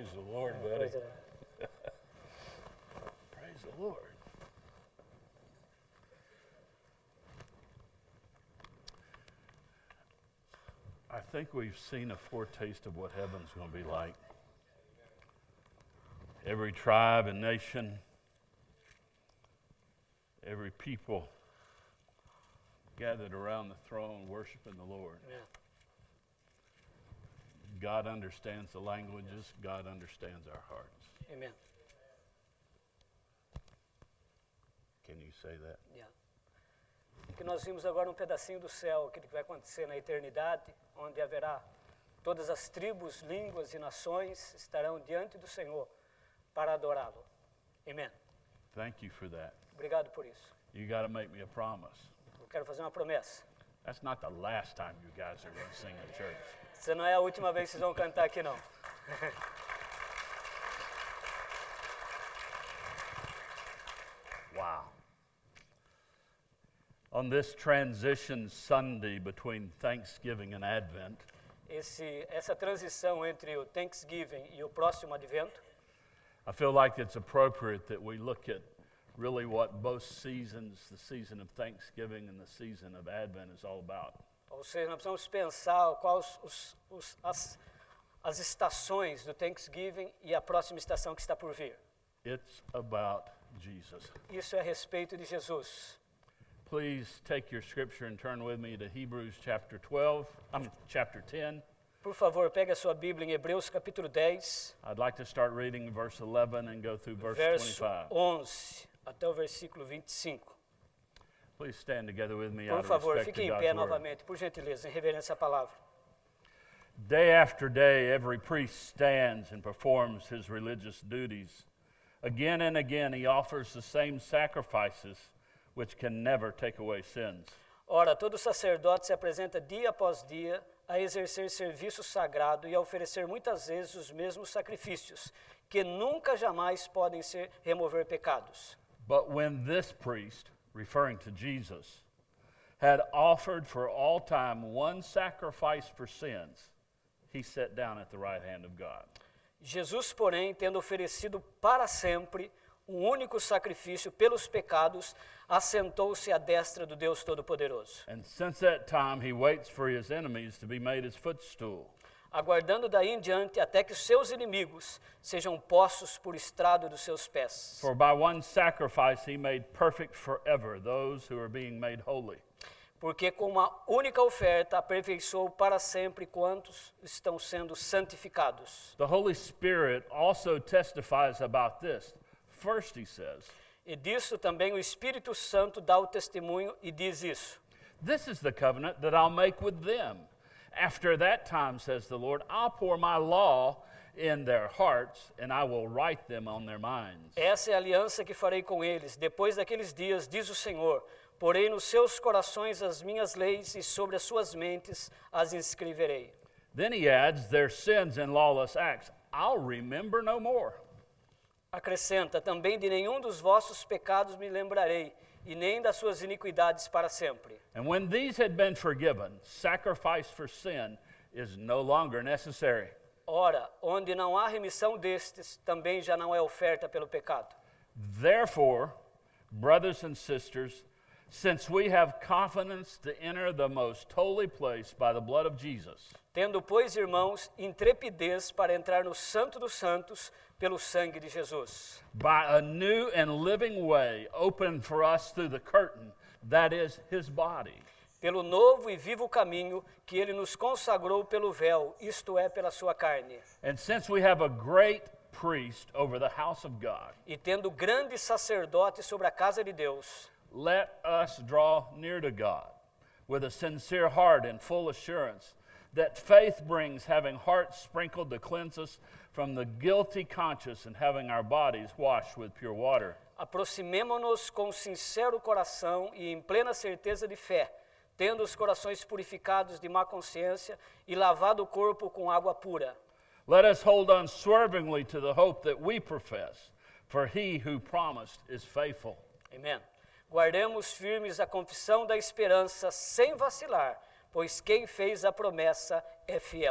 Praise the Lord, buddy. Praise the Lord. I think we've seen a foretaste of what heaven's going to be like. Every tribe and nation, every people gathered around the throne worshiping the Lord. Amen. God understands the languages. God understands our hearts. Amen. Can you say that? Yeah. Que nós vimos agora um pedacinho do céu, aquilo que vai acontecer na eternidade, onde haverá todas as tribos, línguas e nações estarão diante do Senhor para adorá-lo. Amen. Thank you for that. Obrigado por isso. You got to make me a promise. Eu quero fazer uma promessa. That's not the last time you guys are going to sing in church. Essa não é a última vez que vocês vão cantar aqui, não. Wow. On this transition Sunday between Thanksgiving and Advent, Essa transição entre o Thanksgiving e o próximo Advento, I feel like it's appropriate that we look at really what both seasons, the season of Thanksgiving and the season of Advent, is all about. ou seja, nós precisamos pensar quais as estações do Thanksgiving e a próxima estação que está por vir. It's about Jesus. Isso é a respeito de Jesus. Please take your scripture and turn with me to Hebrews chapter 10. Por favor, pegue a sua Bíblia em Hebreus capítulo 10, I'd like to start reading verse 11 and go through verse verso 25. 11 até o versículo 25. Please stand together with me Por out of favor, respect fique to em pé God's word. novamente, por gentileza, em reverência à palavra. Day after day, every priest stands and performs his religious duties. Again and again, he offers the same sacrifices, which can never take away sins. Ora, todo sacerdote se apresenta dia após dia a exercer serviço sagrado e a oferecer muitas vezes os mesmos sacrifícios, que nunca jamais podem remover pecados. But when this priest, referring to Jesus, had offered for all time one sacrifice for sins, he sat down at the right hand of God. Jesus, porém, tendo oferecido para sempre um único sacrifício pelos pecados, assentou-se à destra do Deus Todo-Poderoso. And since that time, he waits for his enemies to be made his footstool. Aguardando daí em diante até que os seus inimigos sejam postos por estrado dos seus pés. For by one sacrifice he made perfect forever those who are being made holy. Porque com uma única oferta aperfeiçoou para sempre quantos estão sendo santificados. The Holy Spirit also testifies about this. First, he says, E disso também o Espírito Santo dá o testemunho e diz isso. "This is the covenant that I'll make with them. After that time, says the Lord, I'll pour my law in their hearts, and I will write them on their minds." Essa é a aliança que farei com eles. Depois daqueles dias, diz o Senhor, porei nos seus corações as minhas leis e sobre as suas mentes as inscreverei. Then he adds, "Their sins and lawless acts, I'll remember no more." Acrescenta, também de nenhum dos vossos pecados me lembrarei, e nem das suas iniquidades para sempre. And when these had been forgiven, sacrifice for sin is no longer necessary. Ora, onde não há remissão destes, também já não é oferta pelo pecado. Therefore, brothers and sisters, since we have confidence to enter the most holy place by the blood of Jesus, Tendo, pois, irmãos, intrepidez para entrar no Santo dos Santos pelo sangue de Jesus. by a new and living way opened for us through the curtain, that is his body. Pelo novo e vivo caminho que ele nos consagrou pelo véu, isto é, pela sua carne. And since we have a great priest over the house of God, E tendo grande sacerdote sobre a casa de Deus, let us draw near to God with a sincere heart and full assurance that faith brings, having hearts sprinkled to cleanse us from the guilty conscience and having our bodies washed with pure water. aproximemo-nos com sincero coração e em plena certeza de fé, tendo os corações purificados de má consciência e lavado o corpo com água pura. Let us hold unswervingly to the hope that we profess, for he who promised is faithful. Amém. Guardemos firmes a confissão da esperança sem vacilar, pois quem fez a promessa é fiel.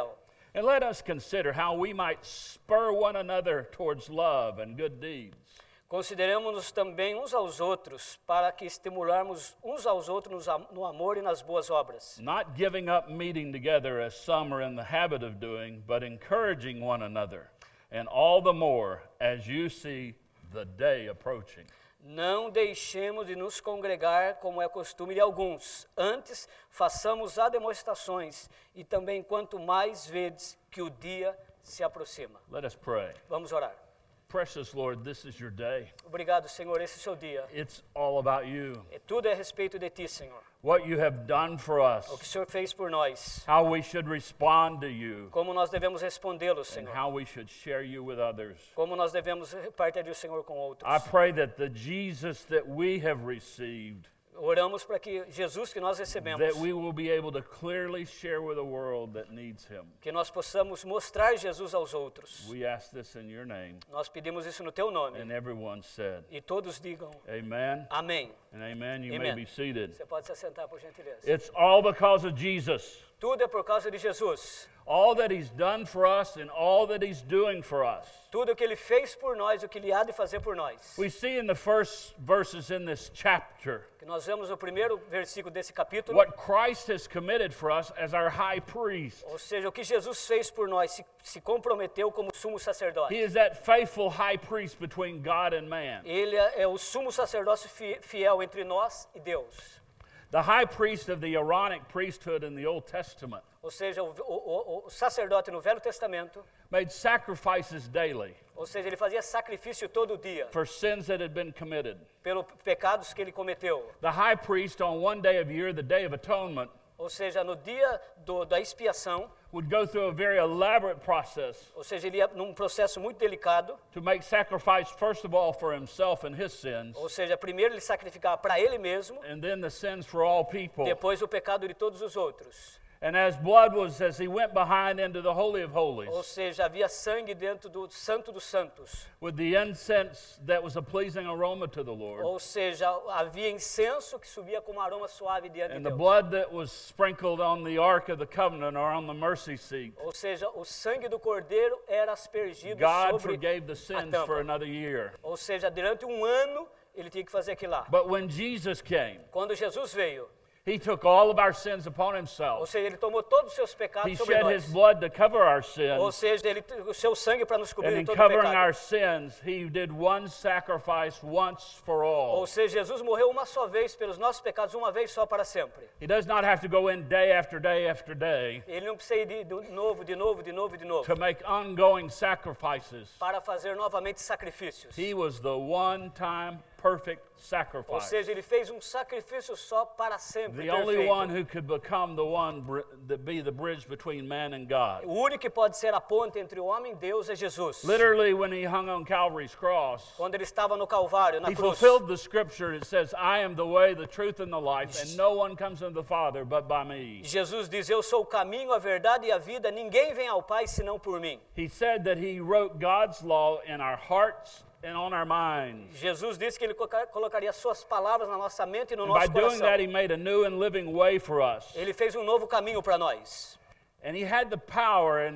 And let us consider how we might spur one another towards love and good deeds. Consideremos-nos também uns aos outros, para que estimularmos uns aos outros no amor e nas boas obras. Not giving up meeting together as some are in the habit of doing, but encouraging one another, and all the more as you see the day approaching. Não deixemos de nos congregar, como é costume de alguns. Antes, façamos demonstrações, e também quanto mais vedes que o dia se aproxima. Let us pray. Vamos orar. Precious Lord, this is your day. Obrigado, Senhor, esse é o seu dia. It's all about you. Tudo é a respeito de Ti, Senhor. What you have done for us. O que o Senhor fez por nós. How we should respond to you. Como nós devemos respondê-lo, And Senhor. how we should share you with others. Como nós devemos repartir o Senhor com outros. I pray that the Jesus that we have received, Oramos para que Jesus que nós recebemos, that we will be able to clearly share with a world that needs him. que nós possamos mostrar Jesus aos outros. We ask this in your name. Nós pedimos isso no Teu nome. And everyone said, E todos digam amen amém. and amen. You Amen. may be seated. Você pode se assentar, por gentileza. It's all because of Jesus. Tudo é por causa de Jesus. All that he's done for us and all that he's doing for us. Tudo o que Ele fez por nós, o que Ele há de fazer por nós. We see in the first verses in this chapter Que nós vemos no primeiro versículo desse capítulo. what Christ has committed for us as our high priest. Ou seja, o que Jesus fez por nós, se comprometeu como sumo sacerdote. He is that faithful high priest between God and man. Ele é o sumo sacerdócio fiel entre nós e Deus. The high priest of the Aaronic priesthood in the Old Testament Ou seja, o sacerdote no Velho Testamento, made sacrifices daily ou seja, ele fazia sacrifício todo dia for sins that had been committed. pelos pecados que ele cometeu. The high priest on one day of year, the Day of Atonement, Ou seja, no dia da expiação, would go through a very elaborate process ou seja, ele ia num processo muito delicado, to make sacrifice, first of all, for himself and his sins, ou seja, primeiro ele sacrificava para ele mesmo, and then the sins for all people. depois o pecado de todos os outros. And as blood was, as he went behind into the Holy of Ou Holies, seja, havia sangue dentro do Santo dos Santos. with the incense that was a pleasing aroma to the Lord, Ou seja, havia incenso que subia com um aroma suave diante and de the Deus. blood that was sprinkled on the Ark of the Covenant or on the mercy seat, Ou seja, o sangue do cordeiro era aspergido God sobre forgave the a sins tampa. for another year. Ou seja, durante um ano ele tinha que fazer aquilo lá. But when Jesus came, Quando Jesus veio, he took all of our sins upon ou himself. seja, ele tomou todos os seus He pecados sobre shed nós. his blood to cover our Ou sins. seja, o seu sangue para nos cobrir And de in todo covering pecado. our sins, he did one sacrifice once for all. Ou seja, Jesus morreu uma só vez pelos nossos pecados, uma vez só para sempre. He does not have to go in day after day after day Ele não precisa ir de novo, de novo, de novo, de novo, to make ongoing sacrifices. para fazer novamente sacrifícios. He was the one-time perfect Ou sacrifice. seja, ele fez um sacrifício só para sempre, The only one perfeito. who could become the one that be the bridge between man and God. O único que pode ser a ponte entre o homem e Deus é Jesus. Literally, when he hung on Calvary's cross, Quando ele estava no Calvário, na he cruz, fulfilled the scripture. It says, I am the way, the truth, and the life, and no one comes unto the Father but by me. Jesus diz, eu sou o caminho, a verdade e a vida, ninguém vem ao Pai senão por mim. He said that he wrote God's law in our hearts and on our minds. Jesus disse que ele colocaria suas palavras na nossa mente e no And by nosso doing that, he coração. made a new and living way for us. Ele fez um novo caminho para nós. And he had the power, and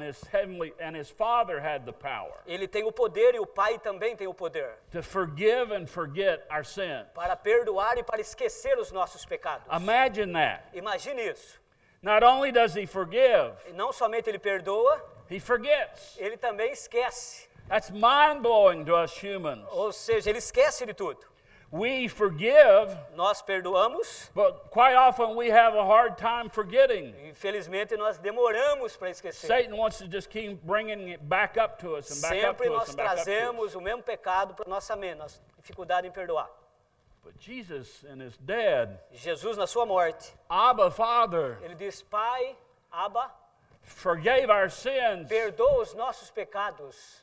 his Father had the power Ele tem o poder e o Pai também tem o poder to forgive and forget our sins. para perdoar e para esquecer os nossos pecados. Imagine that. Imagine isso. Not only does he forgive, E não somente ele perdoa, he forgets. ele também esquece. That's mind-blowing to us humans. Ou seja, ele esquece de tudo. We forgive, Nós perdoamos, but quite often we have a hard time forgetting. infelizmente nós demoramos para esquecer. Satan wants to just keep bringing it back up to us and back up Sempre to us nós and back up to us. trazemos o mesmo pecado para nossa mente, nossa dificuldade em perdoar. But Jesus in his dead, Jesus, na sua morte, Abba, Father, ele diz, Pai, Abba, forgave our sins, perdoa os nossos pecados.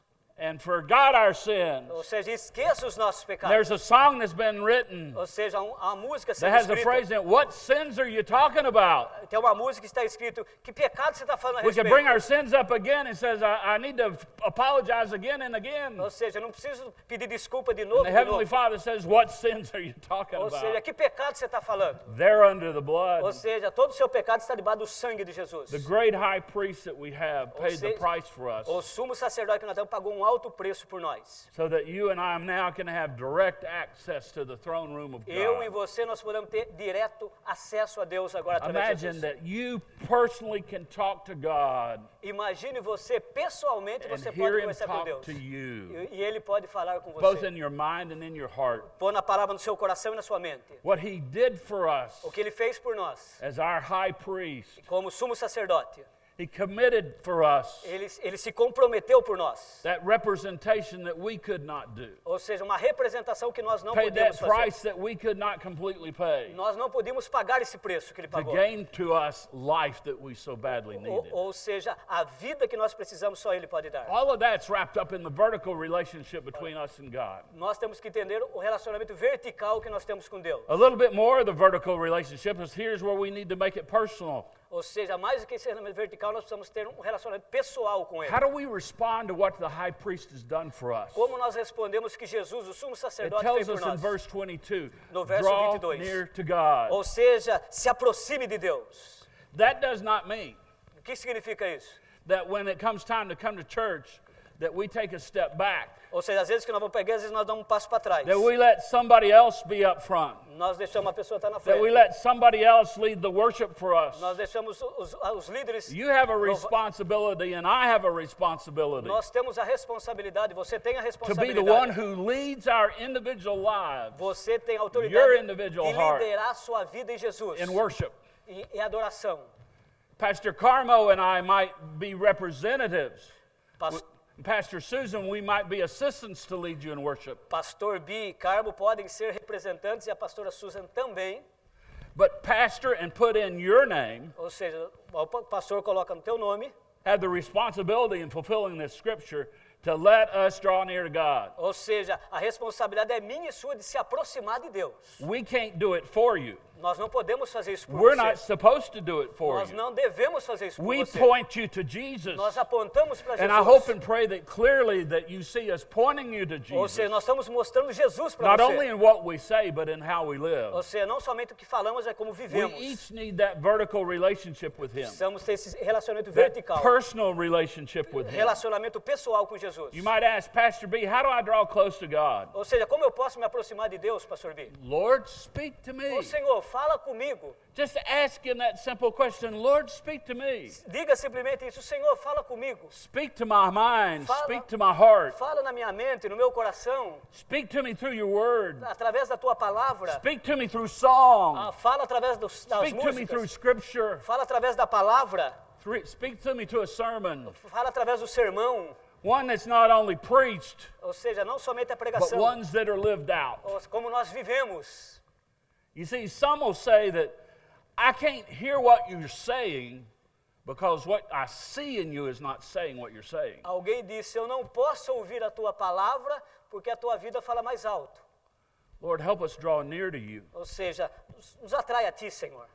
and forgot our sins. Ou seja, esqueça os nossos pecados. There's a song that's been written Ou seja, a música that sendo has a phrase escrita. in it, what sins are you talking about? Tem uma música que está escrito, que pecado você está falando a We can bring respeito? our sins up again and says, I need to apologize again and again. Ou seja, eu não preciso pedir desculpa de And novo, the de Heavenly novo. Father says, what sins are you talking Ou seja, about? que pecado você está falando? They're under the blood. Ou seja, todo o seu pecado está debaixo do sangue de Jesus. The great high priest that we have paid the seja, price for us O sumo sacerdote que nós temos pagou um alto preço por nós. so that you and I now can have direct access to the throne room of Eu e God. você, nós podemos ter direto acesso a Deus agora através de Imagine Jesus. that you personally can talk to God Imagine você, pessoalmente, and você pode hear Him conversar com talk Deus. to you, E Ele pode falar com both você. in your mind and in your heart. Pôr na palavra no seu coração e na sua mente. What He did for us O que Ele fez por nós, as our high priest, como sumo sacerdote. He committed for us Ele se comprometeu por nós. that representation that we could not do, Ou seja, uma representação que nós não paid that podíamos fazer. price that we could not completely pay Nós não podíamos pagar esse preço que Ele to pagou. gain to us life that we so badly needed. Ou seja, a vida que nós precisamos só Ele pode dar. All of that's wrapped up in the vertical relationship between us and God. Nós temos que entender o relacionamento vertical que nós temos com Deus. A little bit more of the vertical relationship is here's where we need to make it personal. Ou seja, mais do que esse relacionamento vertical, nós precisamos ter um relacionamento pessoal com Ele. How do we respond to what the high priest has done for us? Como nós respondemos que Jesus, o sumo It sacerdote, tells fez por us in nós. verse 22, No verso draw 22. near to God. Ou seja, se aproxime de Deus. That does not mean O que significa isso? that when it comes time to come to church, that we take a step back, Ou seja, às vezes que nós vamos pegar, às vezes nós damos um passo para trás. that we let somebody else be up front, Nós deixamos uma pessoa estar na that we frente. let somebody else lead the worship for us. Nós deixamos os líderes. You have a responsibility and I have a responsibility Nós temos a responsabilidade, você tem a to be the one responsabilidade. who leads our individual lives Você tem a Your autoridade individual de heart liderar a sua vida em Jesus. in worship. E adoração. Pastor Carmo and I might be representatives. Pas- Pastor Susan, we might be assistants to lead you in worship. Pastor Bi e Carmo podem ser representantes e a pastora Susan também. But pastor and put in your name Ou seja, o pastor coloca no teu nome. have the responsibility in fulfilling this scripture to let us draw near to God. Ou seja, a responsabilidade é minha e sua de se aproximar de Deus. We can't do it for you. Nós não podemos fazer isso por We're você. not supposed to do it for Nós you. não devemos fazer isso por We você. point you to Jesus. Nós apontamos para And I hope Jesus. and pray that clearly that you see us pointing you to Ou Jesus. seja, nós estamos mostrando Jesus para Not only você. in what we say, but in how we Ou live. seja, não somente o que falamos, é como We vivemos. each need that vertical relationship with Him. Precisamos ter esse relacionamento That vertical. personal relationship with Him. Relacionamento pessoal com Jesus. You might ask, Pastor B, how do I draw close to God? Ou seja, como eu posso me aproximar de Deus, pastor B? Lord, speak to me. Ô Senhor, fala comigo. Just ask Him that simple question. Lord, speak to me. Diga simplesmente isso. Senhor, fala comigo. Speak to my mind. Fala- Speak to my heart. Fala na minha mente, no meu coração, Speak to me through your word. através da tua palavra. Speak to me through song. Fala através das Speak to me through músicas. scripture. Fala através da palavra. Speak to me to a sermon. Fala através do sermão. One that's not only preached, Ou seja, não somente a but pregação, ones that are lived out. como nós vivemos. You see, some will say that I can't hear what you're saying because what I see in you is not saying what you're saying. Alguém disse, eu não posso ouvir a tua palavra porque a tua vida fala mais alto. Lord, help us draw near to you. Ou seja, nos atrai a ti, Senhor.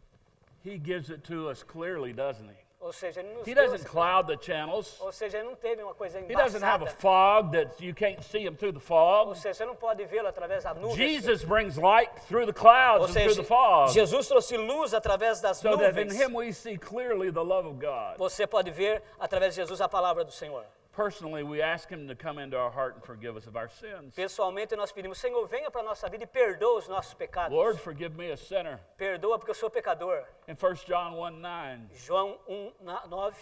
He gives it to us clearly, doesn't He? Ou seja, ele nos He deu doesn't essa- cloud the channels. Ou seja, ele não teve uma coisa He doesn't have a embaçada. fog that you can't see Him through the Ou fog. seja, você não pode vê-lo através da nuvem. Jesus brings light through the Ou clouds and through seja, the fog Jesus trouxe luz através das so that in nuvens. Him we see clearly the love of God. Você pode ver através de Jesus a palavra do Senhor. Personally, we ask Him to come into our heart and forgive us of our sins. Pessoalmente, nós pedimos, Senhor, venha para a nossa vida e perdoa os nossos pecados. Lord, forgive me a sinner. Perdoa porque eu sou pecador. In 1 John 1:9, João 1:9.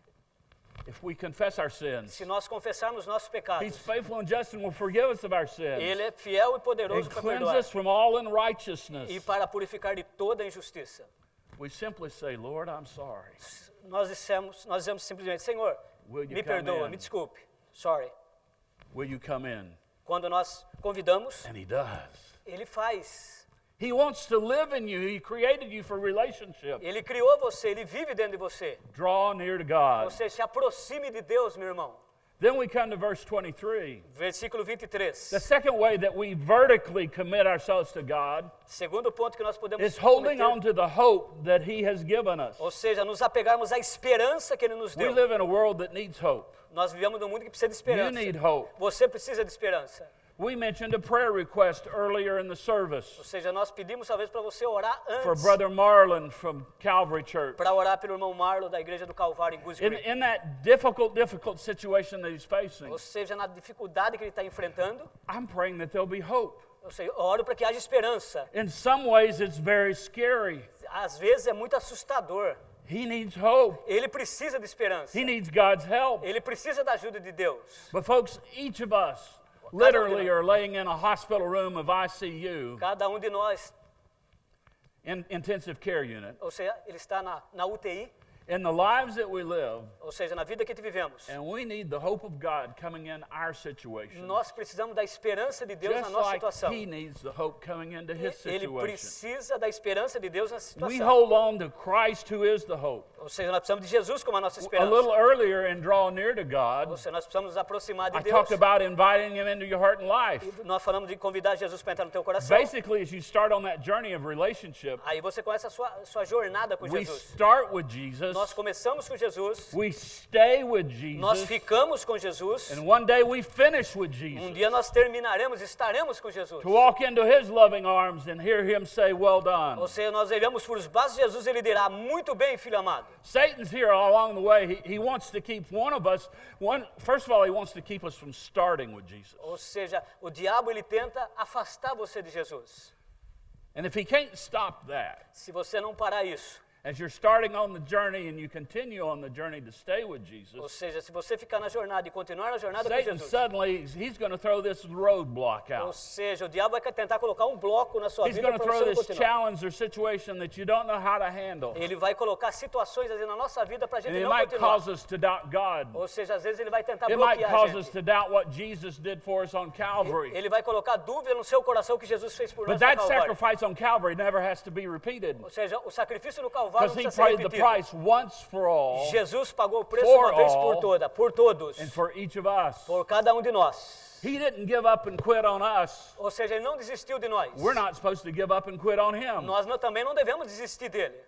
if we confess our sins, Se nós confessarmos nossos pecados, He's faithful and just and will forgive us of our sins Ele é fiel e and poderoso para cleanse perdoar us from all unrighteousness. e para purificar de toda injustiça. We simply say, Lord, I'm sorry. Nós dizemos simplesmente, Senhor, Will you me come perdoa, in? me desculpe, sorry. Will you come in? Quando nós convidamos, And He does. Ele faz. He wants to live in you. He created you for relationship. Ele criou você, Ele vive dentro de você. Draw near to God. Você se aproxime de Deus, meu irmão. Then we come to verse 23. Versículo 23. The second way that we vertically commit ourselves to God Segundo ponto que nós podemos is holding on cometer, to the hope that He has given us. ou seja, nos apegarmos à esperança que Ele nos We deu. live in a world that needs hope. Nós vivemos num mundo que precisa de You esperança. need hope. Você precisa de esperança. We mentioned a prayer request earlier in the service Ou seja, nós pedimos talvez para você orar for antes, Brother Marlon from Calvary Church. para orar pelo irmão Marlon da Igreja do Calvário em Goose Creek. In that difficult situation that he's facing, Ou seja, na dificuldade que ele está enfrentando, I'm praying that there'll be hope. eu oro para que haja esperança. In some ways, it's very scary. Às vezes é muito assustador. He needs hope. Ele precisa de esperança. He needs God's help. Ele precisa da ajuda de Deus. But folks, each of us literally are laying in a hospital room of ICU, Cada de nós, intensive care unit, ou seja, ele está na UTI, in the lives that we live, ou seja, na vida que vivemos. and we need the hope of God coming in our situation. Nós precisamos da esperança de Deus na Just nossa like situação. He needs the hope coming into His Ele situation. precisa da esperança de Deus nessa We situação. hold on to Christ who is the hope. Ou seja, nós precisamos de Jesus como a nossa A esperança. little earlier in Draw Near to Ou God, seja, nós precisamos nos aproximar de I Deus. talked about inviting Him into your heart and life. E nós falamos de convidar Jesus para entrar no teu coração. Basically, as you start on that journey of relationship, Aí você começa a sua jornada com we Jesus. start with Jesus, Nós começamos com Jesus, we stay with nós Jesus, ficamos com Jesus, and one day we finish with Jesus. dia nós terminaremos, estaremos com Jesus. To walk into His loving arms and hear Him say, "Well done." Ou seja, nós iremos por os braços de Jesus e Ele dirá, muito bem, filho amado. Satan's here along the way. He wants to keep one of us, first of all, he wants to keep us from starting with Jesus. Ou seja, o diabo ele tenta afastar você de Jesus. And if he can't stop that, Se você não parar isso, as you're starting on the journey and you continue on the journey to stay with ou Jesus, seja, se você ficar na jornada e continuar na jornada com Satan Jesus, suddenly, he's going to throw this roadblock ou out. seja, o diabo vai tentar colocar bloco na sua He's vida going to para throw você não this continuar. challenge or situation that you don't know how to handle. Ele vai colocar situações às vezes, na nossa vida para a And gente it não might continuar. cause us to doubt God. Ou seja, às vezes ele vai tentar It might bloquear a cause us gente. to doubt what Jesus did for us on Calvary. Ele vai colocar dúvida no seu coração que Jesus fez por But nós no that Calvário. sacrifice on Calvary never has to be repeated, Ou seja, o sacrifício no Calvário because não He precisa ser paid the repetido. price once for all Jesus pagou o preço for uma vez all, por toda, por todos, and for each of us. por cada de nós. He didn't give up and quit on us. Ou seja, ele não desistiu de nós. We're not supposed to give up and quit on Him. Nós também não devemos desistir dele.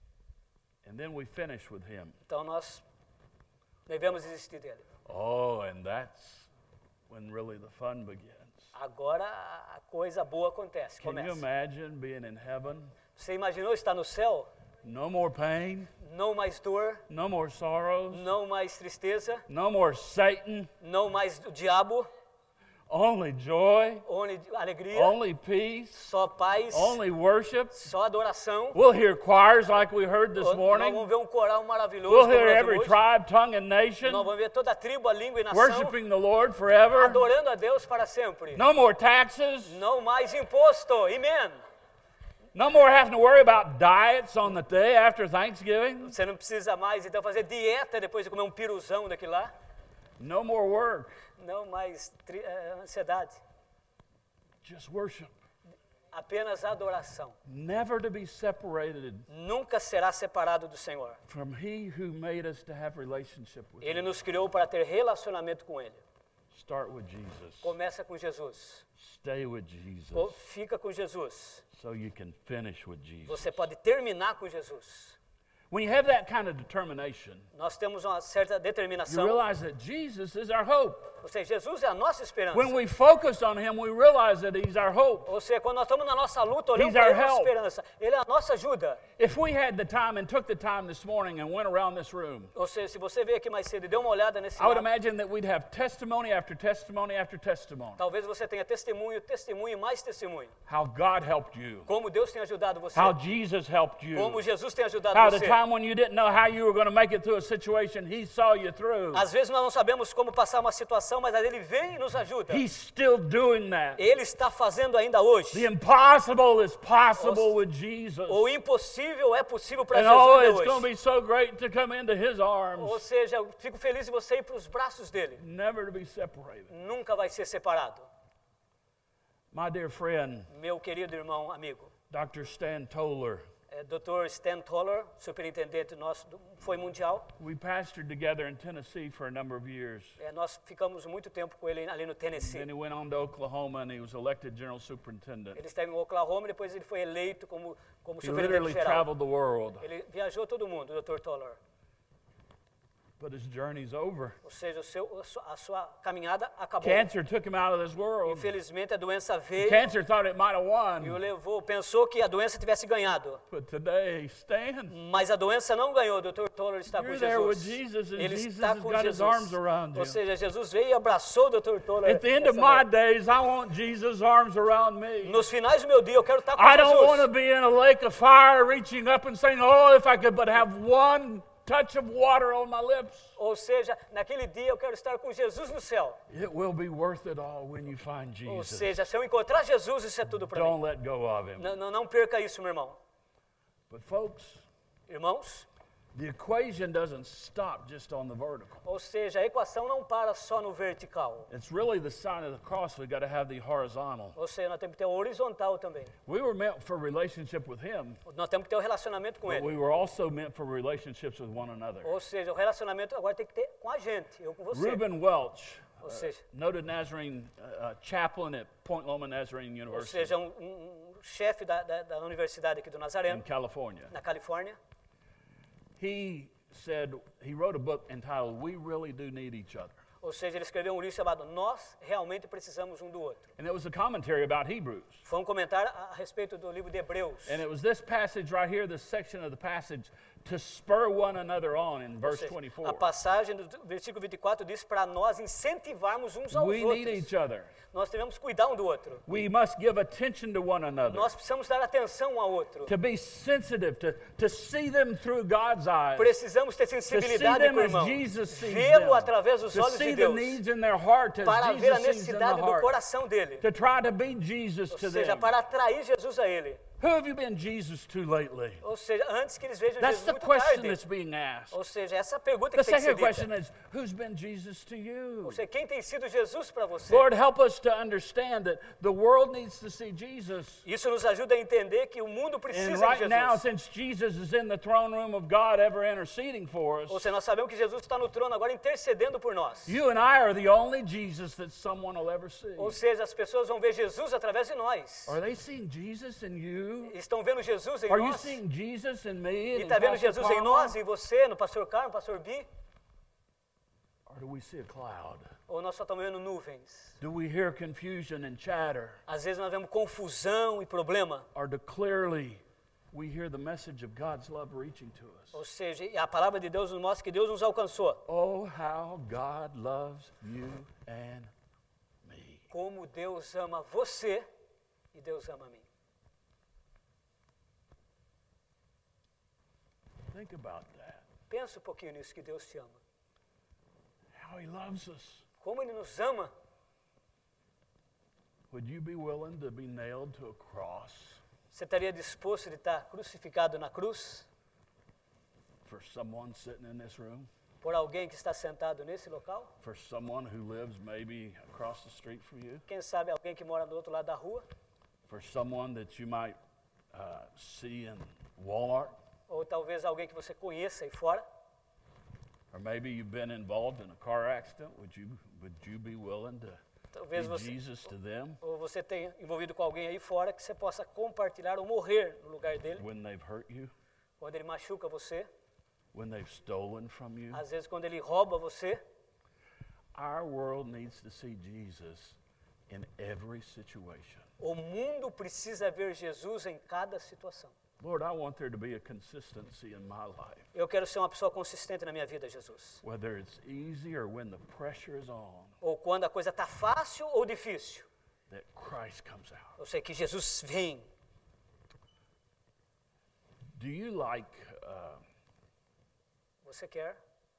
And then we finish with Him. Então nós devemos desistir dele. Oh, and that's when really the fun begins. Agora a coisa boa acontece, Can you começa. imagine being in heaven? Você imaginou estar no céu? No more pain, Não mais dor, no more sorrows, não mais tristeza, no more Satan, não mais o diabo, only joy, onde alegria, only peace, só paz, only worship. só adoração. We'll hear choirs like we heard this Nós morning. vamos ver um coral maravilhoso. We'll como hear nós every vimos. tribe, tongue, and nation Nós vamos ver toda a tribo, a língua e nação worshiping the Lord forever. adorando a Deus para sempre. No more taxes. Não mais imposto. Amen. No more having to worry about diets on the day after Thanksgiving. Você não precisa mais então fazer dieta depois de comer um piruzão daquele lá. No more work. Não mais ansiedade. Just worship. Apenas adoração. Never to be separated Nunca será separado do Senhor. from He who made us to have relationship with Ele Him. nos criou para ter relacionamento com Ele. Start with Jesus. Começa com Jesus. Stay with Jesus Fica com Jesus. so you can finish with Jesus. Você pode terminar com Jesus. When you have that kind of determination, Nós temos uma certa you determinação. realize that Jesus is our hope. Ou seja, Jesus é a nossa esperança. When we focus on Him, we realize that He's our hope. Ou seja, quando nós estamos na nossa luta, olhamos He's para our Ele, nossa help. esperança. Ele é a nossa ajuda. If we had the time and took the time this morning and went around this room, Ou seja, se você veio aqui mais cedo e deu uma olhada nesse I would lado, imagine that we'd have testimony after testimony after testimony. talvez você tenha testemunho, testemunho e mais testemunho. How God helped you. Como Deus tem ajudado você. How Jesus helped you. Como Jesus tem ajudado How the você. time when you didn't know how you were going to make it through a situation, He saw you through. Às vezes nós não sabemos como passar uma situação, mas Ele vem e nos ajuda. He's still doing that. Ele está fazendo ainda hoje. The impossible is possible with Jesus. O impossível é possível para And Jesus oh, ainda it's going to hoje. be so great to come into His arms, Ou seja, eu fico feliz de você ir para os braços dele. never to be separated. Nunca vai ser separado. My dear friend, Meu querido irmão, amigo, Dr. Stan Toller, Dr. Stan Toller, superintendente nosso, foi mundial. We pastored together in Tennessee for a number of years. Nós ficamos muito tempo com ele ali no Tennessee. Then he went on to Oklahoma and he was elected general superintendent. Ele estava em Oklahoma e depois ele foi eleito como He superintendente literally geral. traveled the world. Ele viajou todo mundo, o Dr. Toller. But his journey's over. Ou seja, a sua caminhada acabou. Cancer took him out of this world. Infelizmente a doença veio Cancer thought it might have e o won. levou, pensou que a doença tivesse ganhado. But today, Stan, Mas a doença não ganhou, o Dr. Toller está com you're there with Jesus. Jesus and Ele Jesus está has com got his arms Jesus. around you. Ou seja, Jesus veio e abraçou o Dr. Toller. At the end of nessa my noite. days, I want Jesus' arms around me. Nos finais do meu dia, eu quero estar com I don't want to Jesus. be in a lake of fire reaching up and saying, oh, if I could but have one touch of water on my lips. Ou seja, naquele dia eu quero estar com Jesus no céu. It will be worth it all when you find Ou Jesus. seja, se eu encontrar Jesus, isso é tudo para mim. Don't let go of him. Não perca isso, meu irmão. But folks, Irmãos, the equation doesn't stop just on the vertical. ou seja, a equação não para só no vertical. It's really the sign of the cross. We've got to have the horizontal. Ou seja, nós temos que ter o horizontal também. We were meant for relationship with him, Nós temos que ter um relacionamento com but Ele. we were also meant for relationships with one another. Ou seja, o relacionamento agora tem que ter com a gente, eu com você. Reuben Welch, Ou seja, noted Nazarene chaplain at Point Loma Nazarene ou University seja, chefe da universidade aqui do in Nazareno, California. na Califórnia. He said, he wrote a book entitled, We Really Do Need Each Other. Ou seja, ele escreveu um livro chamado Nós Realmente Precisamos Um do Outro. And it was a commentary about Hebrews. Foi um comentário a respeito do livro de Hebreus. And it was this passage right here, this section of the passage, to spur one another on in Ou verse seja, 24. a passagem do versículo 24 diz para nós incentivarmos uns aos We need outros. each other. Nós devemos cuidar um do outro. We must give attention to one another. Nós precisamos dar atenção um ao outro. To be sensitive, to see them through God's eyes. Precisamos ter To see sensibilidade them com o as irmão. Jesus sees Vê-lo them. através dos To olhos see de the Deus. needs in their heart as Para ver a Jesus sees in the necessidade do heart. coração dele. To try to be Jesus Ou to seja, them. para atrair Jesus a ele. Who have you been Jesus to lately? Ou seja, antes que eles vejam That's Jesus the muito question tarde. that's being asked. Ou seja, essa é a pergunta The que tem que ser second question dita. is, who's been Jesus to you? Ou seja, quem tem sido Jesus para você? Lord, help us to understand that the world needs to see Jesus. Isso nos ajuda a entender que o mundo precisa And de right now, Jesus. since Jesus is in the throne room of God ever interceding for us, Ou seja, nós sabemos que Jesus está no trono agora intercedendo por nós. you and I are the only Jesus that someone will ever see. Ou seja, as pessoas vão ver Jesus através de nós. Are they seeing Jesus in you? Estão vendo Jesus em Are you nós? seeing Jesus in me E and in está vendo Pastor Jesus em Palma? nós, em você, no Pastor Carlos, Pastor Bi? Or do we see a cloud? Ou nós só estamos vendo nuvens? Do we hear confusion and chatter? Às vezes nós vemos confusão e problema. Or do clearly we hear the message of God's love reaching to us? Ou seja, a palavra de Deus nos mostra que Deus nos alcançou. Oh, how God loves you and me. Como Deus ama você e Deus ama a mim. Think about that. Pensa um pouquinho nisso, que Deus te ama. How He loves us. Como Ele nos ama. Would you be willing to be nailed to a cross Você estaria disposto de estar crucificado na cruz for someone sitting in this room? por alguém que está sentado nesse local? For someone who lives maybe across the street from you? Quem sabe alguém que mora do outro lado da rua? For someone that you might see in Walmart? Ou talvez alguém que você conheça aí fora? Or maybe you've been involved in a car accident. Would you be willing to Talvez be você, Jesus to them ou você tenha envolvido com alguém aí fora que você possa compartilhar ou morrer no lugar dele, when they've hurt you? quando ele machuca você, When they've stolen from you? às vezes quando ele rouba você. Our world needs to see Jesus in every situation. O mundo precisa ver Jesus em cada situação. Lord, I want there to be a consistency in my life. Eu quero ser uma pessoa consistente na minha vida, Jesus. Whether it's easy or when the pressure is on, Ou quando a coisa está fácil ou difícil. that Christ comes out. Eu sei que Jesus vem. Do you like, Você quer?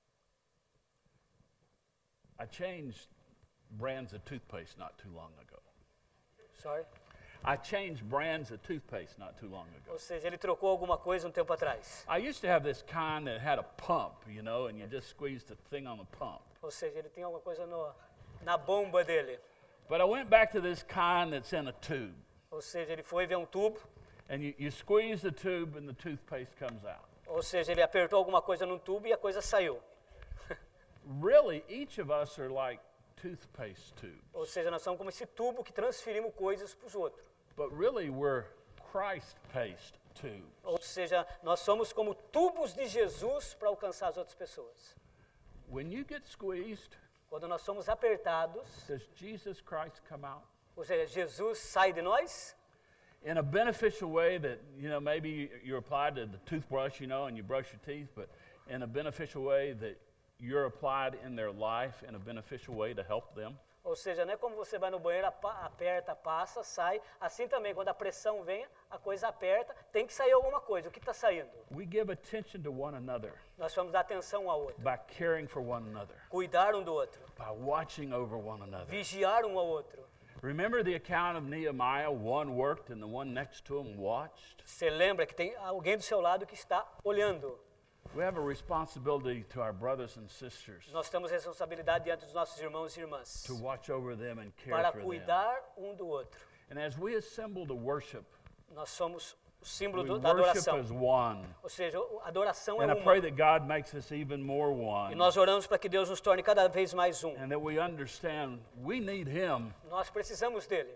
I changed brands of toothpaste not too long ago. Sorry. I changed brands of toothpaste not too long ago. Ou seja, ele trocou alguma coisa um tempo atrás. I used to have this kind that had a pump, you know, and you just squeezed the thing on the pump. Ou seja, ele tem alguma coisa na bomba dele. But I went back to this kind that's in a tube. Ou seja, ele foi ver um tubo. And you squeeze the tube and the toothpaste comes out. Ou seja, ele apertou alguma coisa no tubo e a coisa saiu. Really, each of us are like toothpaste tubes. Ou seja, nós somos como esse tubo que transferimos coisas para os outros. But really, we're Christ paste tubes. Ou seja, nós somos como tubos de Jesus para alcançar as outras pessoas. When you get squeezed, Quando nós somos apertados, does Jesus Christ come out? ou seja, Jesus sai de nós, In a beneficial way that, maybe you applied to the toothbrush, and you brush your teeth, but in a beneficial way that you're applied in their life, in a beneficial way to help them. ou seja, não é como você vai no banheiro, aperta, passa, sai. Assim também, quando a pressão vem, a coisa aperta, tem que sair alguma coisa. O que está saindo? We give attention to one another Nós vamos dar atenção um ao outro, by caring for one another, cuidar um do outro, by watching over one another. vigiar um ao outro. Remember the account of Nehemiah? One worked and the one next to him watched. Você lembra que tem alguém do seu lado que está olhando. We have a responsibility to our brothers and sisters Nós temos responsabilidade diante dos nossos irmãos e irmãs to watch over them and care para for them. cuidar um do outro. And as we assemble to worship, Nós somos o símbolo we da worship adoração. as one. Ou seja, a adoração é And I pray uma. that God makes us even more E one. nós oramos para que Deus nos torne cada vez mais um. And that we understand we need Him, Nós precisamos dele.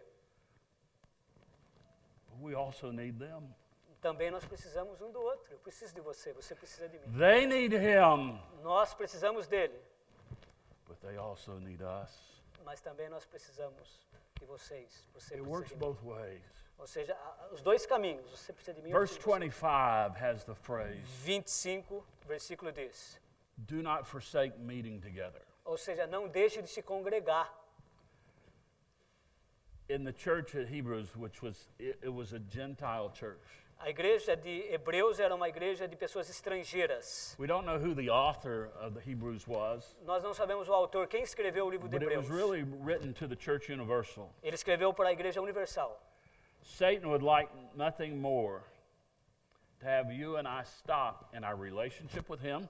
but we also need them. Também nós precisamos um do outro. Eu preciso de você, você precisa de mim. They need Him, Nós precisamos dele, but they also need us. mas também nós precisamos de vocês. Você It precisa works de mim. both ways. Ou seja, os dois caminhos. Você precisa de mim. eu Verse preciso de você. 25 has the phrase, 25, versículo diz. do not forsake meeting together. Ou seja, não deixe de se congregar. In the church at Hebrews, which was, it was a Gentile church. A igreja de Hebreus era uma igreja de pessoas estrangeiras. We don't know who the author of the Hebrews was, Nós não sabemos o autor, quem escreveu o livro de but it was Hebreus. really written to the church universal. Ele escreveu para a igreja universal. Satan would like nothing more to have you and I stop in our relationship with him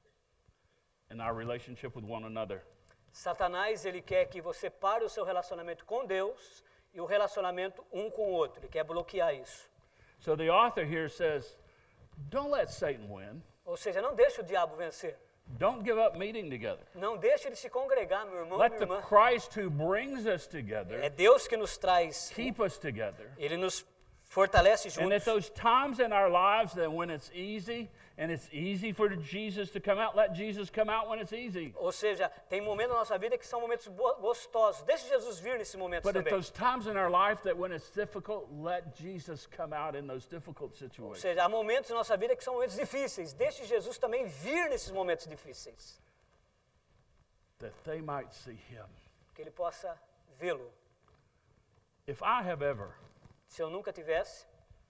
and our relationship with one another. Satanás, ele quer que você pare o seu relacionamento com Deus e o relacionamento um com o outro. Ele quer bloquear isso. So the author here says, don't let Satan win. Ou seja, não deixe o diabo vencer. Don't give up meeting together. Não deixe ele se congregar, meu irmão, Let minha the irmã. Christ who brings us É together Deus que nos traz, keep us together. ele nos fortalece And at juntos. those times in our lives that when it's easy, and it's easy for Jesus to come out, let Jesus come out when it's easy. Ou seja, tem momentos na nossa vida que são momentos gostosos. Deixe Jesus vir nesse momento But at também. those times in our life that when it's difficult, let Jesus come out in those difficult Ou situations. seja, há momentos na nossa vida que são momentos difíceis. Deixe Jesus também vir nesses momentos difíceis. That they might see him. Que ele possa vê-lo. If I have ever Se eu nunca tivesse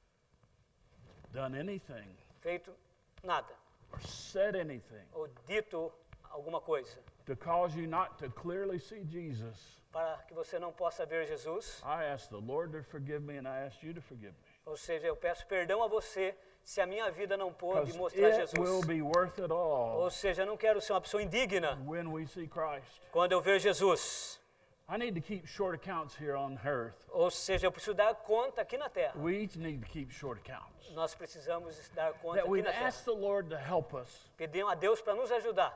done anything feito nada, or said anything ou dito alguma coisa, to cause you not to clearly see Jesus, para que você não possa ver Jesus, I ask the Lord to forgive me and I ask you to forgive me. ou seja, eu peço perdão a você se a minha vida não pôde Because mostrar it will Jesus. be worth it all Ou seja, eu não quero ser uma pessoa indigna when we see Christ. quando eu ver Jesus. I need to keep short accounts here on earth. Ou seja, eu preciso dar conta aqui na terra. We each need to keep short accounts. Nós precisamos dar conta That aqui we'd na terra. ask the Lord to help us. Pedimos a Deus para nos ajudar.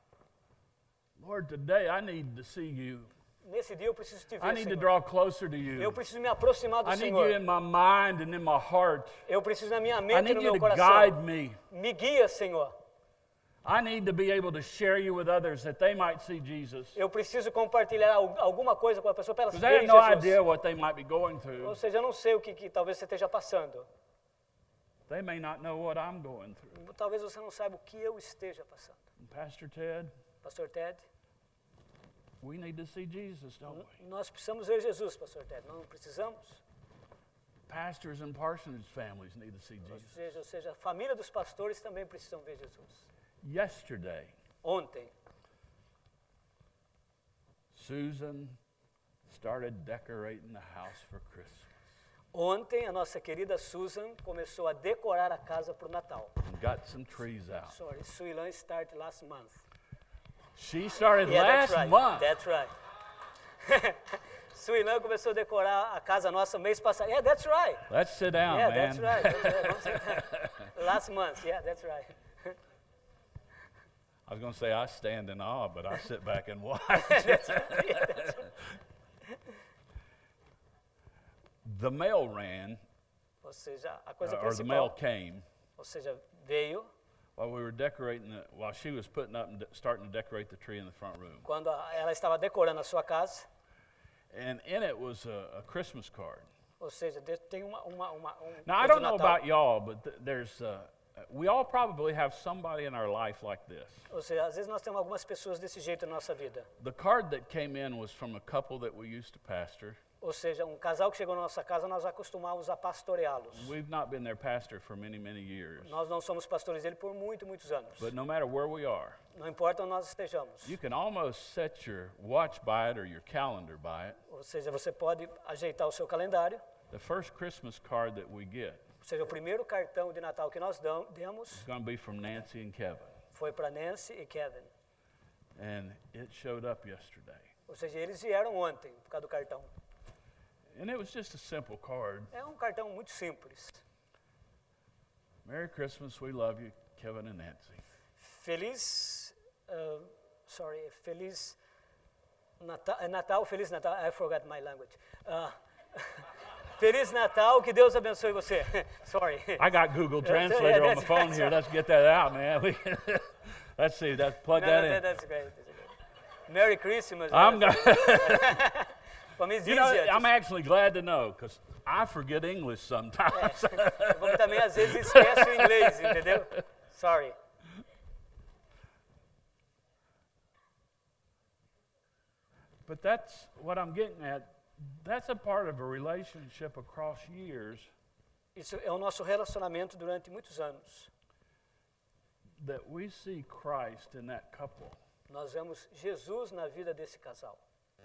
Lord, today I need to see you. Nesse dia eu preciso te I ver, need to Senhor. draw closer to Eu you. preciso me aproximar do I need Senhor. you in my mind and in my heart. Eu preciso na minha I mente e need no you meu to coração. guide me. Me guia, Senhor. I need to be able to share you with others that they might see Jesus. Eu preciso compartilhar alguma coisa com a pessoa para elas Because they have verem no Jesus. idea what they might be going Ou through. seja, eu não sei o que talvez você esteja passando. They may not know what I'm going through. Talvez você não saiba o que eu esteja passando. Pastor Ted, Pastor Ted, we need to see Jesus, don't we? nós precisamos ver Jesus, Pastor Ted. Não precisamos? Pastors and parsonage families need to see Jesus. Ou seja, a família dos pastores também precisam ver Jesus. Yesterday, Ontem, Susan started decorating the house for Christmas. a nossa querida Susan começou a decorar a casa para o Natal. And got some trees out. Sorry, Suilan started last month. She started Yeah, last that's right. month. That's right. Suilan começou a decorar a casa nossa mês passado. Yeah, that's right. Let's sit down, Yeah, man. that's right. Vamos sentar. Last month. Yeah, that's right. I was going to say I stand in awe, but I sit back and watch. That's right. Yeah, that's right. The mail ran, Ou seja, a coisa or the mail principal, came, ou seja, veio while we were decorating, while she was putting up and starting to decorate the tree in the front room. quando ela estava decorando a sua casa. And in it was a Christmas card. Ou seja, tem uma Now, I coisa don't de know Natal. about y'all, but we all probably have somebody in our life like this. Ou seja, às vezes nós temos algumas pessoas desse jeito na nossa vida. The card that came in was from a couple that we used to pastor. Ou seja, um casal que chegou na nossa casa, nós acostumávamos a pastoreá-los. We've not been their pastor for many, many years. Nós não somos pastores dele por muitos anos. But no matter where we are, Não importa onde nós estejamos. you can almost set your watch by it or your calendar by it. Ou seja, você pode ajeitar o seu calendário. The first Christmas card that we get Ou seja, o primeiro cartão de Natal que nós demos is going to be from Nancy and Kevin. foi para Nancy e Kevin. And it showed up yesterday. Ou seja, eles vieram ontem por causa do cartão. And it was just a simple card. É um cartão muito simples. Merry Christmas, we love you, Kevin and Nancy. Feliz Natal, Feliz Natal, I forgot my language. Feliz Natal, que Deus abençoe você. Sorry. I got Google Translator on the phone here. Let's get that out, man. Let's see. Plug that in. That's great. Merry Christmas. For me, it's You know, easier. I'm actually glad to know because I forget English sometimes. Porque também às vezes esquece o inglês, entendeu? Sorry. But that's what I'm getting at. That's a part of a relationship across years Isso é o nosso relacionamento durante muitos anos. that we see Christ in that couple. Nós vemos Jesus na vida desse casal.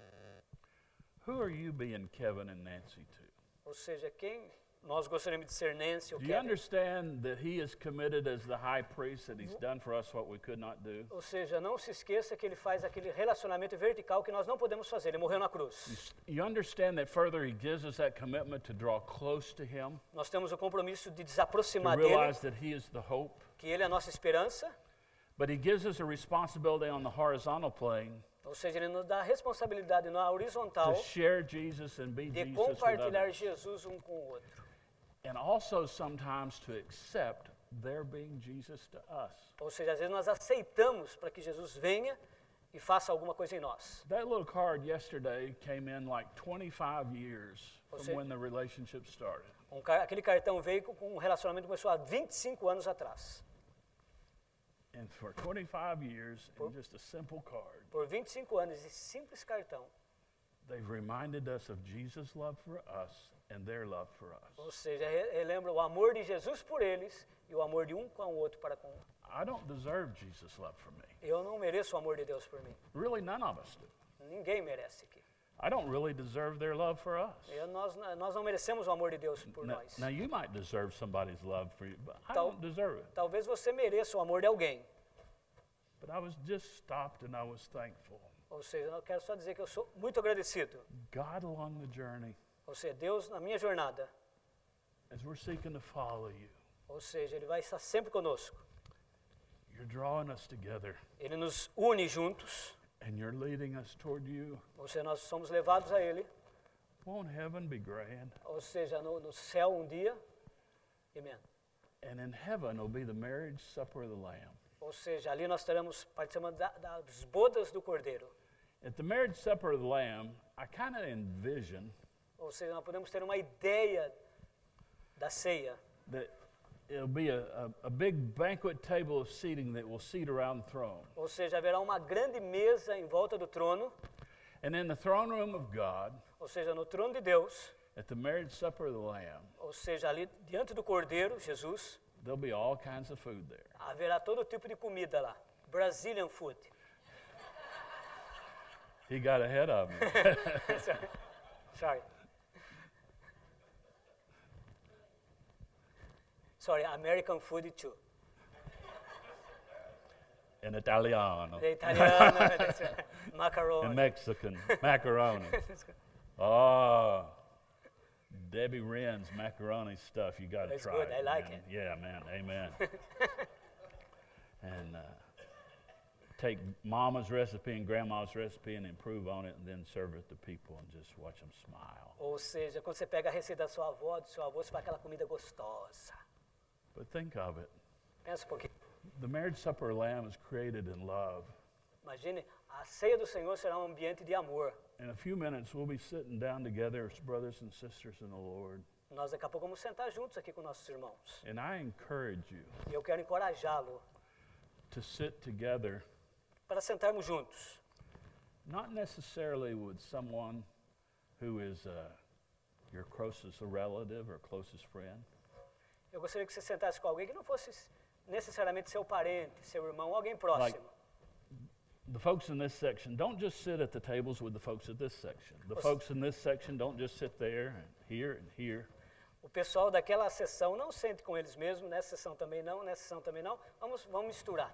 Who are you being Kevin and Nancy to? Ou seja, quem nós gostaríamos de ser Nancy ou Do you Kevin. understand that he is committed as the high priest, that he's done for us what we could not do? Ou seja, não se esqueça que ele faz aquele relacionamento vertical que nós não podemos fazer. Ele morreu na cruz. You understand that further he gives us that commitment to draw close to him, Nós temos o compromisso de to desaproximar dele, realize that he is the hope, que ele é a nossa esperança. but he gives us a responsibility on the horizontal plane Ou seja, ele nos dá a responsabilidade na horizontal to share Jesus and be de Jesus with compartilhar others, Jesus um com o outro. and also sometimes to accept their being Jesus to us. Ou seja, às vezes nós aceitamos para que Jesus venha e faça alguma coisa em nós. That little card yesterday came in like 25 years Você- from when the relationship started. Aquele cartão veio com um relacionamento que começou há 25 anos atrás. And for 25 years, in just a simple card, Por 25 anos, esse simples cartão, they've reminded us of Jesus' love for us and their love for us. ou seja, relembra o amor de Jesus por eles e o amor de um com o outro para com. I don't deserve Jesus' love for me. Eu não mereço o amor de Deus por mim. Really, none of us do. Ninguém merece aqui. I don't really deserve their love for us. Nós não merecemos o amor de Deus por nós. Now, you might deserve somebody's love for you, but I Tal- don't deserve it. Talvez você mereça o amor de alguém. But I was just stopped and I was thankful. Ou seja, eu quero só dizer que eu sou muito agradecido. God along the journey, Ou seja, Deus na minha jornada. as we're seeking to follow you, Ou seja, Ele vai estar sempre conosco. you're drawing us together Ele nos une juntos. and you're leading us toward you. Ou seja, nós somos levados a Ele. Won't heaven be grand? Ou seja, no céu um dia. Amém. And in heaven will be the marriage supper of the Lamb. Ou seja, ali nós estaremos participando das bodas do Cordeiro. At the marriage supper of the Lamb, I kind of envision Ou seja, nós podemos ter uma ideia da ceia. that it'll be a big banquet table of seating that will seat around the throne. Ou seja, haverá uma grande mesa em volta do trono. And in the throne room of God, Ou seja, no trono de Deus. at the marriage supper of the Lamb, Ou seja, ali diante do Cordeiro, Jesus, there'll be all kinds of food there. haverá todo tipo de comida lá. Brazilian food. He got ahead of me. Sorry. Sorry, American food too. In Italiano, The Italiano, and macaroni. Mexican, macaroni. Oh, Debbie Wren's macaroni stuff. You got to It's try good. it. I like man. it. Yeah, man. Amen. And take Mama's recipe and Grandma's recipe and improve on it, and then serve it to people and just watch them smile. Ou seja, quando você pega a receita da sua avó, do seu avô, você faz aquela comida gostosa. But think of it. Pensa um pouquinho. The marriage supper of the Lamb is created in love. Imagine, a ceia do Senhor será um ambiente de amor. In a few minutes, we'll be sitting down together as brothers and sisters in the Lord. Nós daqui a pouco vamos sentar juntos aqui com nossos irmãos. And I encourage you E eu quero encorajá-lo to sit together, para sentarmos juntos. not necessarily with someone who is your closest relative or closest friend, Eu gostaria que você sentasse com alguém que não fosse necessariamente seu parente, seu irmão, alguém próximo. the folks in this section don't just sit at the tables with the folks at this section. The folks in this section don't just sit there and here. O pessoal daquela sessão não sente com eles mesmos, nessa sessão também não, nessa sessão também não. Vamos misturar.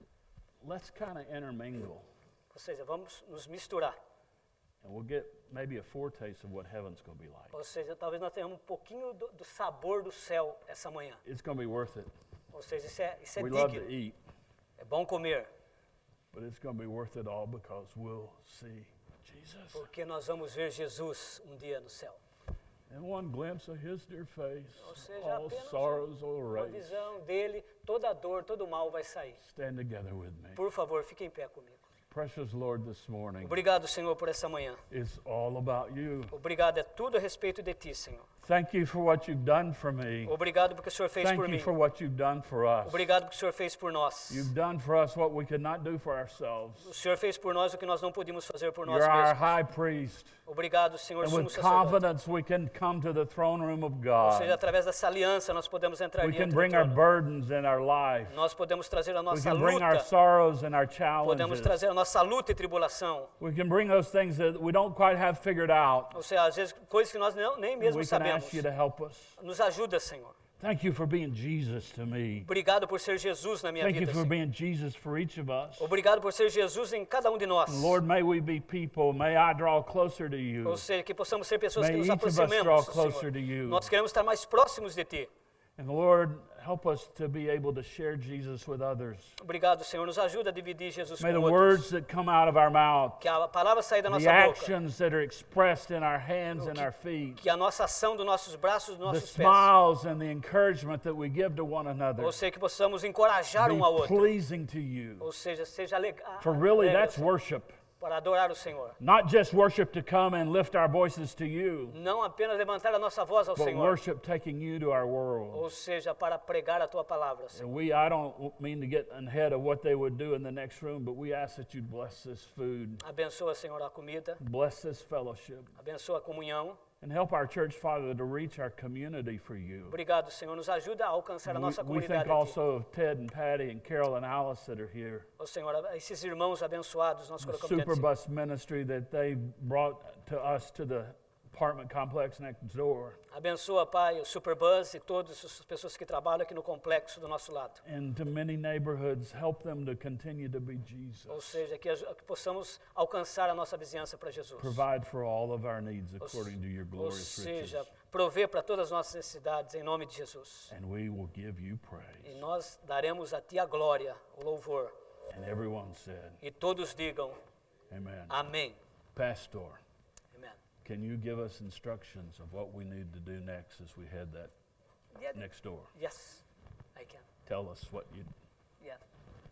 Let's kind of intermingle, Ou seja, vamos nos misturar. and we'll get maybe a foretaste of what heaven's going to be like. Ou seja, talvez nós tenhamos um pouquinho do sabor do céu essa manhã. It's going to be worth it. Ou seja, isso é We love to digno. eat, É bom comer, but it's going to be worth it all because we'll see Jesus. porque nós vamos ver Jesus um dia no céu. And one glimpse of his dear face, Ou seja, all apenas sorrows will uma erase. visão dele, toda a dor, todo o mal vai sair. Stand together with me. Por favor, fique em pé comigo. Precious Lord, this morning, Obrigado, Senhor, por essa manhã. it's all about you. Obrigado, é tudo a respeito de Ti, Senhor. Thank you for what you've done for me. Obrigado porque o Senhor fez Thank por you mim. for what you've done for us. Obrigado porque o Senhor fez por nós. You've done for us what we could not do for ourselves. O Senhor fez por nós o que nós não podíamos fazer por nós You're our mesmos. high priest. Obrigado, Senhor, And sumo with sacerdote. confidence, we can come to the throne room of Ou seja, God. através dessa aliança nós podemos entrar We can diante do bring our trono. burdens and our life. Nós podemos trazer a We nossa can bring our luta. sorrows and our Podemos challenges. trazer a nossa luta e tribulação. We can bring those things that we don't quite have figured out. Ou seja, às vezes coisas que nós nem mesmo We can sabemos. ask you to help us. Nos ajuda, Senhor. Thank you for being Jesus to me. Obrigado por ser Jesus na minha Thank you vida, for Senhor. being Jesus for each of us. Obrigado por ser Jesus em cada um de nós. Lord, may we be people. May I draw closer to you. Ou seja, que possamos ser pessoas que May nos each of us aproximemos, draw Senhor. closer to you. Nós queremos estar mais próximos de Ti. And Lord, help us to be able to share Jesus with others. Obrigado, Senhor. Nos ajuda a dividir Jesus May the com words outros. that come out of our mouth, Que a palavra saia da the nossa boca. actions that are expressed in our hands and our feet, Que a nossa ação dos nossos braços, dos the nossos pés. smiles and the encouragement that we give to one another Ou seja, que possamos encorajar um ao be outro. pleasing to you. Ou seja, seja alegre. For really, that's worship. Para adorar o Senhor. Not just worship to come and lift our voices to you, Não apenas levantar a nossa voz ao but Senhor. worship taking you to our world. Ou seja, para pregar a Tua palavra, Senhor. And I don't mean to get ahead of what they would do in the next room, but we ask that you bless this food, Abençoa, Senhor, a comida. bless this fellowship, Abençoa a comunhão. and help our church, Father, to reach our community for you. Obrigado, Senhor. Nos ajuda a alcançar a nossa We comunidade think aqui. also of Ted and Patty and Carol and Alice that are here. Ó Senhor, esses irmãos abençoados, nós The colocamos diante de Ti. Superbus ministry that they brought to us to the apartment complex next door. Abençoa, Pai, o Superbus e todas as pessoas que trabalham aqui no complexo do nosso lado. And to many neighborhoods, help them to continue to be Jesus. Ou seja, que possamos alcançar a nossa vizinhança para Jesus. Provide for all of our needs according to your Ou glorious riches. seja, prover para todas as nossas necessidades em nome de Jesus. And we will give you E praise. nós daremos a Ti a glória, o louvor. And everyone said, E todos digam amen. amém. Pastor, Amen. can you give us instructions of what we need to do next as we head that Yeah, next door? yes, I can. Tell us what you Yeah.